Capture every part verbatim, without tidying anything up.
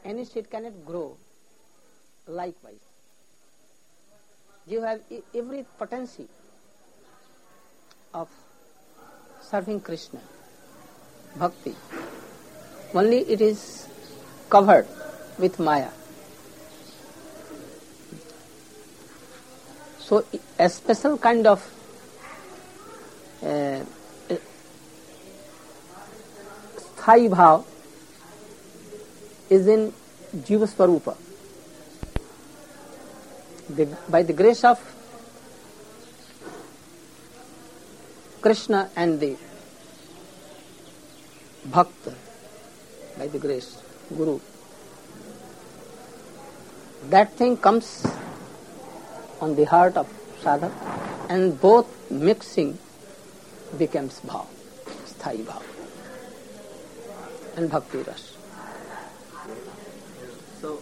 any seed cannot grow likewise. You have every potency of serving Krishna, bhakti. Only it is covered with Maya. So a special kind of uh, sthai bhav is in Jiva Swarupa. The, by the grace of Krishna and the Bhakta, by the grace, Guru, that thing comes on the heart of sadhak, and both mixing becomes bhav, sthai bhav, and bhakti ras. So,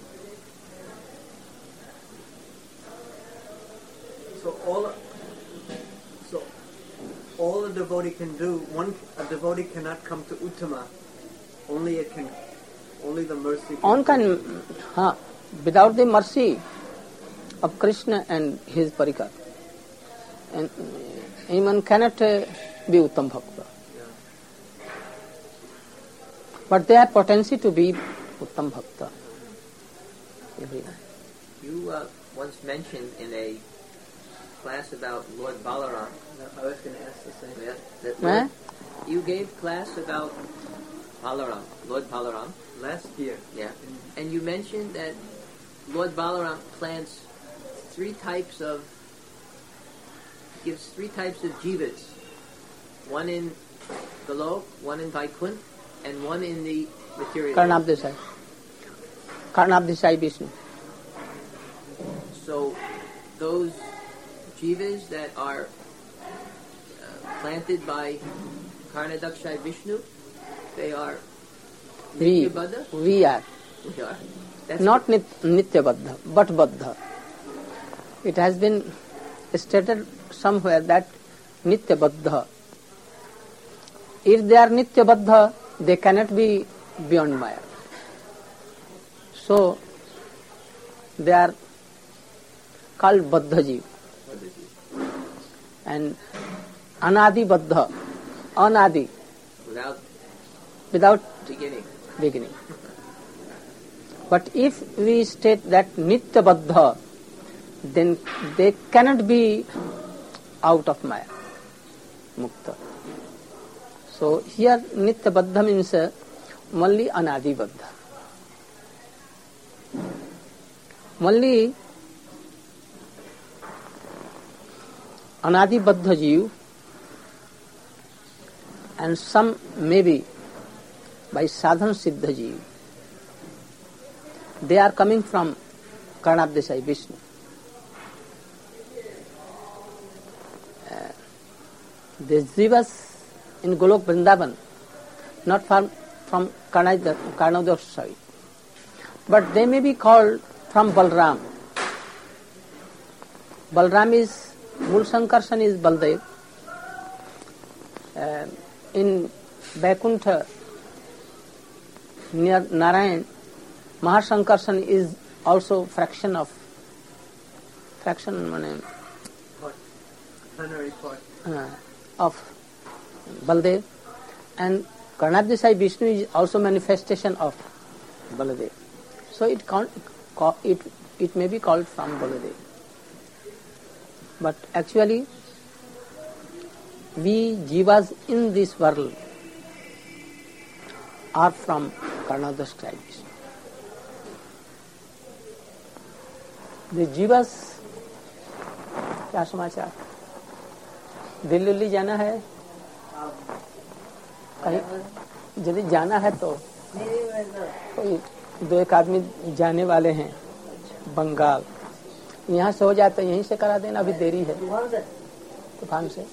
so all, so all a devotee can do, one a devotee cannot come to Uttama. Only it can, only the mercy. Can On can, huh, without the mercy of Krishna and his parikar, and anyone cannot uh, be Uttam Bhakta. Yeah. But they have potency to be Uttam Bhakta. Everyone. You uh, once mentioned in a class about Lord Balaram. No, I was going to ask the same. Yeah, that Eh? Lord, you gave class about Balaram, Lord Balaram. Last year. Yeah, and you mentioned that Lord Balaram plants three types of, gives three types of jivas. One in Golok, one in Vaikunt, and one in the material. Karnabdesai. Karnabdesai Vishnu. So those jivas that are uh, planted by Karnadakshai Vishnu, they are We, Nityabadha? we are. We are. That's Not nit, Nityabadha, but Baddha. It has been stated somewhere that Nityabadha. If they are Nityabadha, they cannot be beyond Maya. So, they are called Baddha Jeev. And Anadi Baddha, Anadi, without without beginning. beginning. But if we state that Nitya Baddha, then they cannot be out of Maya, Mukta. So here Nitya Baddha means uh, only Anadi Baddha. Only Anadi Baddha Jeev, and some maybe by Sadhan Siddha Jeev. They are coming from Karnabdesai Vishnu. Uh, the Jivas in Golok Vrindavan, not from, from Karnabdesai, but they may be called from Balram. Balram is, Mul Sankarshan is Baldev. Uh, in Vaikuntha, near Narayan, Mahasankarshan is also fraction of, fraction mane, Part. Plenary part. uh, of Baldev, and Karnabdesai Vishnu is also manifestation of Baladev. So it, con- it, it may be called from Baladev. But actually, we jivas in this world are from Karnabdesai Vishnu. The jivas, क्या समाचार? दिल्ली उल्ली जाना है? कहीं यदि जाना है तो कोई दो एक आदमी जाने वाले हैं बंगाल. यहाँ से हो जाता है, यहीं से करा देना, अभी देरी है. तूफान से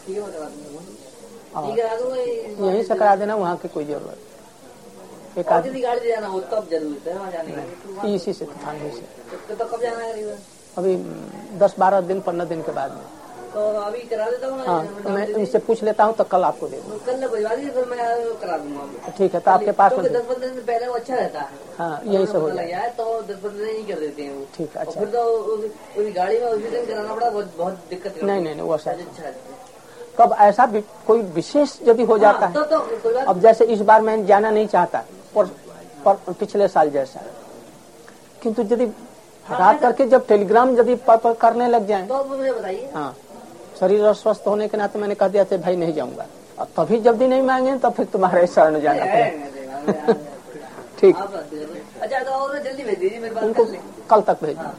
यहीं से करा देना, वहाँ की कोई जरूरत. एक आदमी गाड़ी जाना हो तब जरूरत है वहाँ जाने की. इसी से तूफान से तो कब जाना है? अभी दस बारह दिन पंद्रह दिन के बाद में. तो अभी करा देता हूँ। हाँ, तो मैं इनसे पूछ लेता हूँ तो कल आपको दे दूँ। कल भिजवा दीजिए, फिर मैं करा दूंगा। ठीक है, तो आपके पास में दस पंद्रह दिन पहले वो अच्छा रहता है। हाँ, यही सब हो लग जाए। जाए तो दस पंद्रह दिन ही कर देते हैं वो। ठीक है, और अच्छा। फिर तो उस उस गाड़ी में उसी दिन कराना पड़ा, बहुत बहुत दिक्कत करती है। नहीं नहीं नहीं, वो सर अच्छा है। कब ऐसा भी कोई विशेष यदि हो जाता हाँ, तो है, तो कोई बात अब जैसे इस बार मैं जाना नहीं चाहता और, और पिछले साल जैसा, किंतु यदि रात करके जब टेलीग्राम यदि प- प- करने लग जाए, तो मुझे बताइए। हाँ, शरीर अस्वस्थ होने के नाते मैंने कह दिया था भाई नहीं जाऊंगा, और तभी जब भी नहीं मांगे तो फिर तुम्हारे शरण जाना पड़ेगा। ठीक, आप बात करिए। अच्छा तो और जल्दी भेज दीजिए मेरे पास। उनको कल से। कल तक भेज हाँ।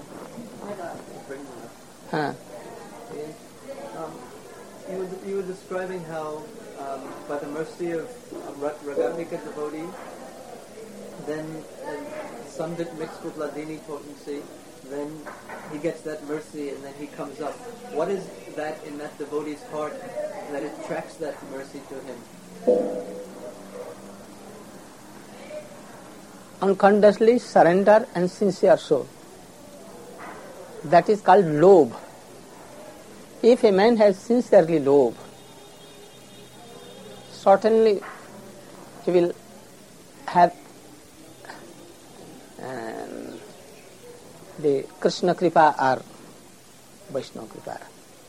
हाँ। Um, you, were, you were describing how, um, by the mercy of a Ra- Ragamika devotee, then uh, Sandit mixed with Ladini potency, then he gets that mercy and then he comes up. What is that in that devotee's heart that attracts that mercy to him? Unconsciously surrender and sincere soul. That is called lobh. If a man has sincerely lobh, certainly he will have um, the Krishna Kripa or Vaishnava Kripa.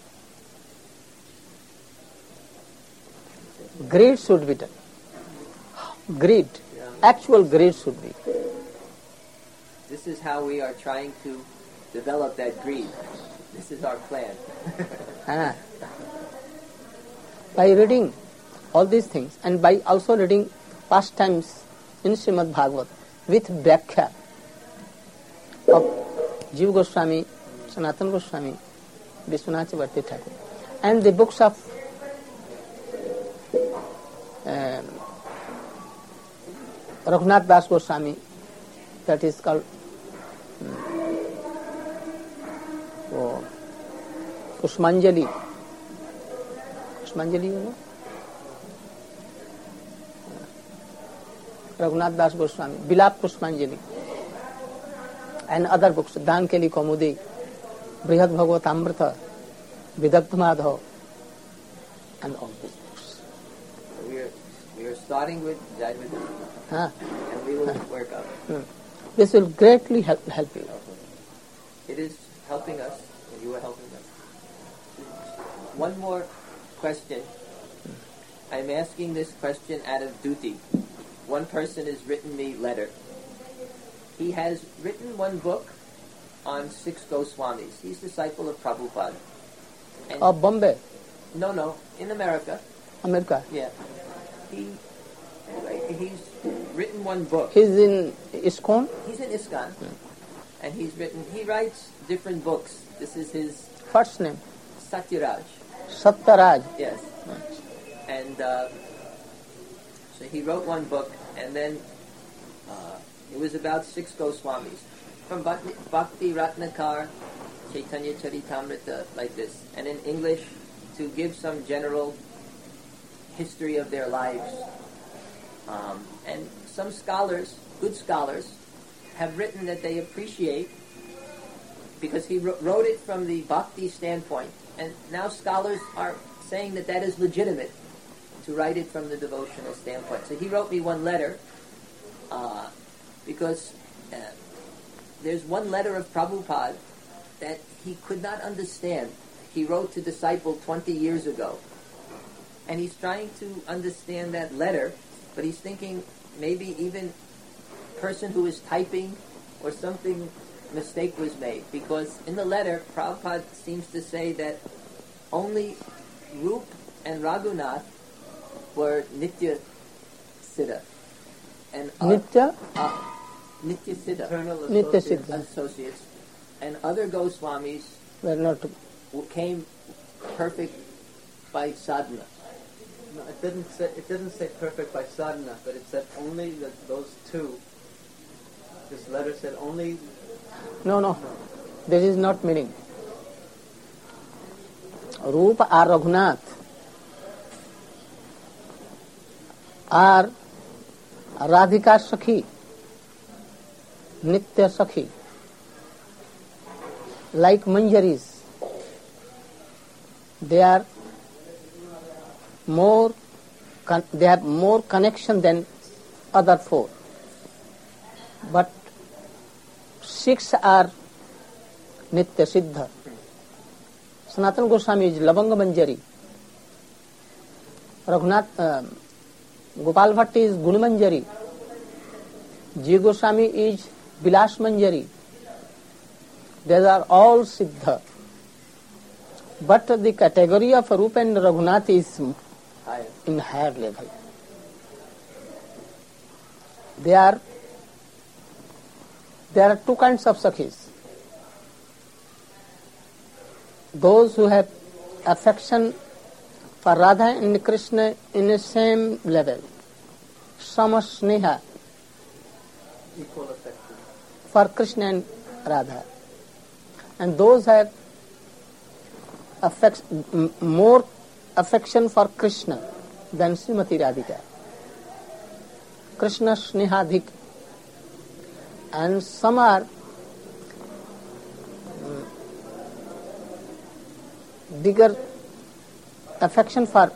Greed should be done. Greed, actual greed should be. This is how we are trying to develop that greed. This is our plan. Ah. By reading all these things and by also reading pastimes in Srimad Bhagavat with Vyakhya of Jiva Goswami, Sanatana Goswami, Vishwanath Chakravarti Thakur, and the books of um, Raghunath Das Goswami, that is called वो पुष्पांजलि पुष्पांजलि है ना, रघुनाथ दास Goswami, Vilap Pushpanjali, and other books, Danakeli Kaumudi, Brihad Bhagavatamrita, Vidagdha Madhava, and all this books. We are, we are starting with Jaiva हाँ, and we will work up. this will greatly help help you. It is helping us, and you are helping us. One more question. I'm asking this question out of duty. One person has written me letter. He has written one book on six Goswamis. He's disciple of Prabhupada. And Of Bombay, no, no, in America. America. Yeah. He he's written one book. He's in ISKCON. He's in ISKCON, and he's written. He writes different books. This is his First name Satyaraj. Satyaraj. Yes. And uh, so he wrote one book, and then uh, it was about six Goswamis from Bhakti, Bhakti Ratnakar, Chaitanya Charitamrita, like this, and in English to give some general history of their lives. Um, and some scholars, good scholars, have written that they appreciate, because he wr- wrote it from the bhakti standpoint, and now scholars are saying that that is legitimate to write it from the devotional standpoint. So he wrote me one letter, uh, because uh, there's one letter of Prabhupada that he could not understand. He wrote to disciple twenty years ago, and he's trying to understand that letter, but he's thinking maybe even person who is typing or something mistake was made, because in the letter Prabhupada seems to say that only Rup and Raghunath were Nitya Siddha and uh, Nitya uh, Nitya Siddha Eternal Nitya associates. Siddha associates, and other Goswamis were not. who came perfect by sadhana. No, it didn't say it didn't say perfect by sadhana, but it said only that those two. This letter said only. No, no, this is not meaning. Rupa or Raghunath are Radhika Sakhi, Nitya Sakhi, like Manjaris. they are more, con- they have more connection than other four. But six are Nitya Siddha. Sanatana Goswami is Lavanga Manjari. Raghunath, uh, Gopal Bhatt is Guna Manjari. Jiva Goswami is Vilas Manjari. These are all Siddha. But the category of Rupa and Raghunath is Higher. in higher level. They are, there are two kinds of Sakhis. Those who have affection for Radha and Krishna in the same level, Sama Sneha Equal affection. for Krishna and Radha. And those have affect, m- more affection for Krishna than Srimati Radhika. Krishna Snehadhik. And some are mm, bigger affection for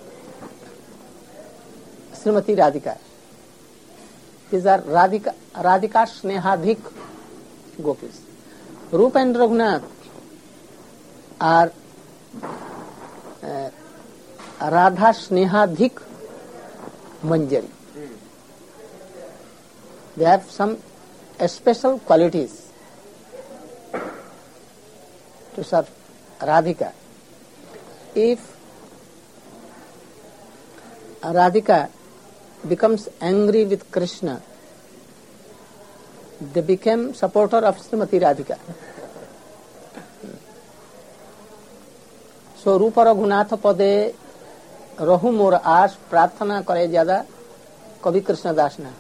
Srimati Radhika. These are Radhika, Radhika Snehadhik gopis. Rupa and Raghunath are uh, Radha Snehadhik Manjari. They have some special qualities to serve Radhika. If Radhika becomes angry with Krishna, they become supporter of Srimati Radhika. So Rupa Raghunath pade rahu mor aas prarthana करे ज्यादा कवि कृष्णदास ने.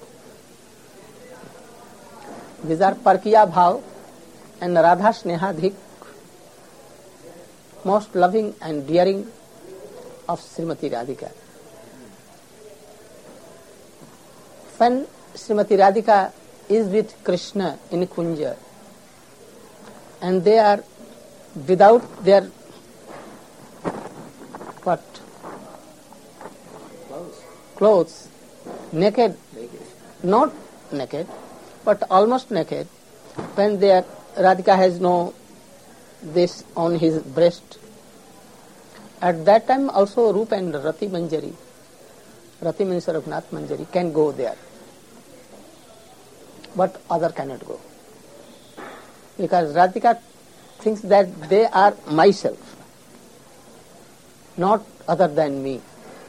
These are Parkiya Bhav and Radha Snehadhik, most loving and dearing of Srimati Radhika. When Srimati Radhika is with Krishna in Kunja and they are without their what? Clothes. Clothes, naked, Naked. not naked, but almost naked, when their Radhika has no this on his breast. At that time also Rupa and Rati Manjari, Rati means Raghunath Manjari, can go there. But other cannot go. Because Radhika thinks that they are myself, not other than me.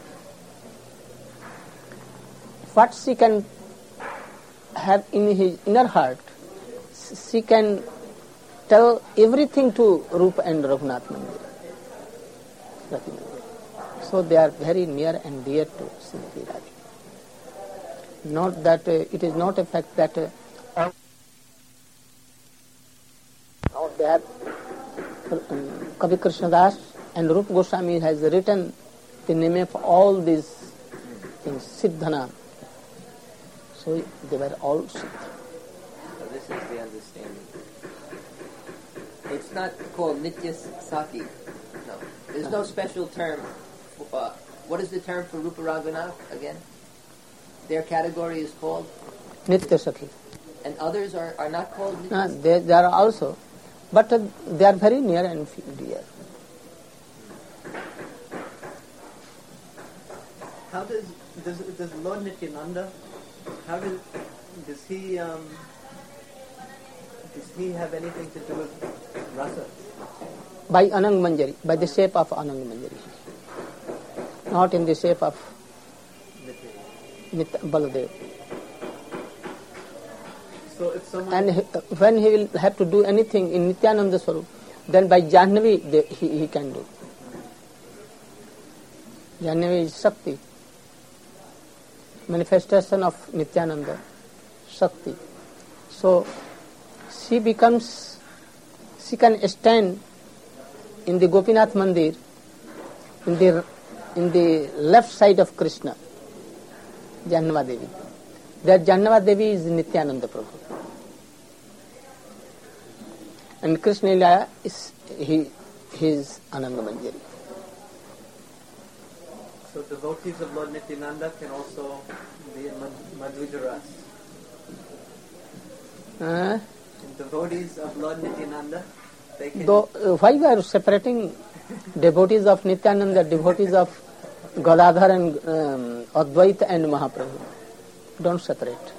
What she can have in his inner heart, she can tell everything to Rupa and Raghunath Mandir. Rati Mandir. So they are very near and dear to Srimati Radhika. Not that uh, it is not a fact that uh, out there um, Kavi Krishnadas and Rupa Goswami has written the name of all these things, Siddhana. So they were all Siddha. So this is the understanding. It's not called Nitya Saki. No. There's no special term. For, uh, what is the term for Rupa Raghunath again? Their category is called? Nitya Sakhi. And others are, are not called Nitya No, they, they are also, but uh, they are very near and dear. How does does does Lord Nityananda? How does does he um, does he have anything to do with rasa? By Anang Manjari, by the shape of Anang Manjari, not in the shape of Nitya Baladev. So if someone And he, when he will have to do anything in Nityananda Swarup, then by Jahnavi they, he, he can do. Jahnavi is Shakti, manifestation of Nityananda, Shakti. So she becomes, she can stand in the Gopinath Mandir, in the in the left side of Krishna, Jahannava Devi. That Jahannava Devi is Nityananda Prabhu. And Krishna Lila is he, he is Ananga Manjari. so devotees of Lord Nityananda can also be in Mad- Madhurya Ras. Uh, And devotees of Lord Nityananda, they can. though, uh, why we are separating devotees of Nityananda, devotees of Gadadhar and um, Advaita and Mahaprabhu? Don't separate.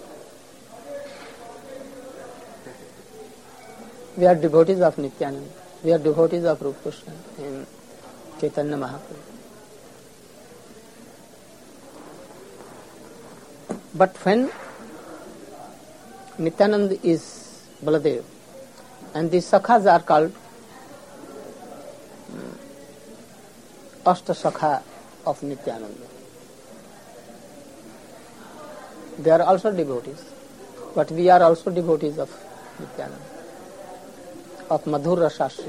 We are devotees of Nityananda. We are devotees of Rupa Krishna and Chaitanya Mahaprabhu. But when Nityananda is Baladev and the Sakhas are called um, Ashta Sakha of Nityananda. They are also devotees, but we are also devotees of Nityananda, of Madhur Rasashri.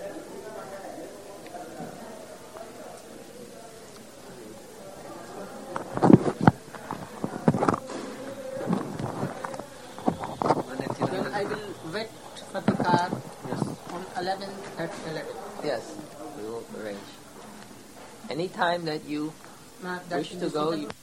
Then I will wait for the car Yes. on eleven at eleven. Yes. We will arrange. Any time that you Uh, that wish will to be go, suitable. you